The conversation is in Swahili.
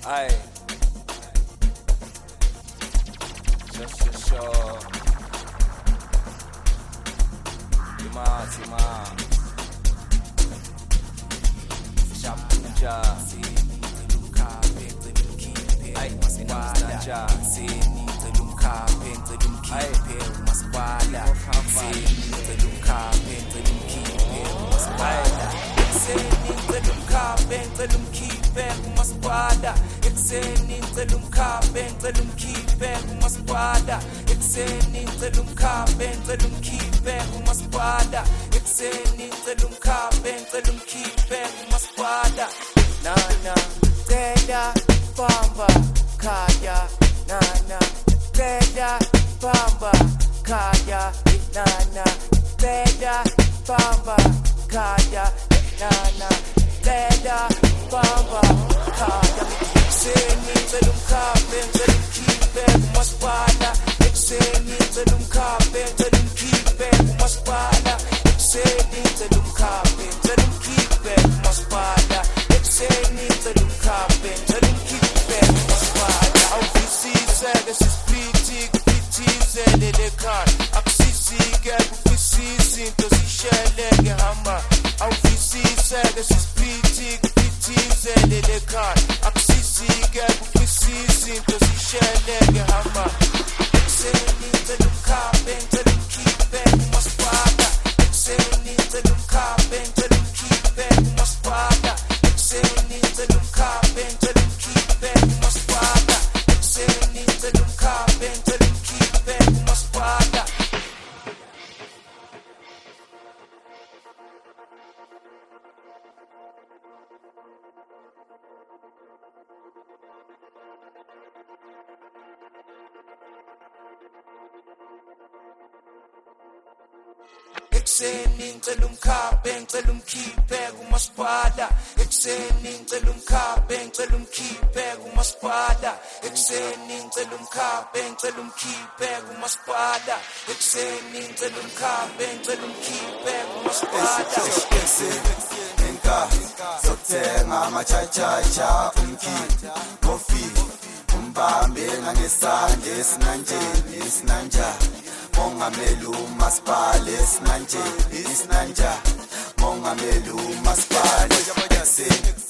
Aye. Sure. Tima. Shapunja. Ay, Sinamstanja. Ekseni ngicela umkhambe ngicela umkhiphe kumasipala ekseni ngicela umkhambe ngicela umkhiphe kumasipala ekseni ngicela umkhambe ngicela umkhiphe kumasipala nana cela bamba khaya nana cela bamba khaya nana cela bamba khaya nana cela bamba khaya ekseni ngicela umkhambe ngicela umkhiphe kumasipala ekseni ngicela umkhambe ngicela umkhiphe kumasipala ekseni ngicela umkhambe ngicela umkhiphe kumasipala ekseni ngicela umkhambe ngicela umkhiphe kumasipala awuvisise lesisiphithizele lekhaya akusisike kufisisa into zisheleke hamba awuvisise lesisiphithizele lekhaya akusisike kufisisa into zisheleke hamba ekseni ngicela umkhambe ngicela umkhiphe kumasipala ekseni ngicela umkhambe ngicela umkhiphe kumasipala ekseni ngicela umkhambe ngicela umkhiphe kumasipala ekseni ngicela umkhambe ngicela umkhiphe kumasipala ekseni ngicela umkhambe ngicela umkhiphe kumasipala ekseni ngicela umkhambe ngicela umkhiphe kumasipala ekseni ngicela umkhambe ngicela umkhiphe kumasipala ekseni ngicela umkhambe ngicela umkhiphe kumasipala Sothenga amachachacha umkhiphi ngofika umbambe ngangesandla esinanje mongameli umasipala esinanje mongameli umasipala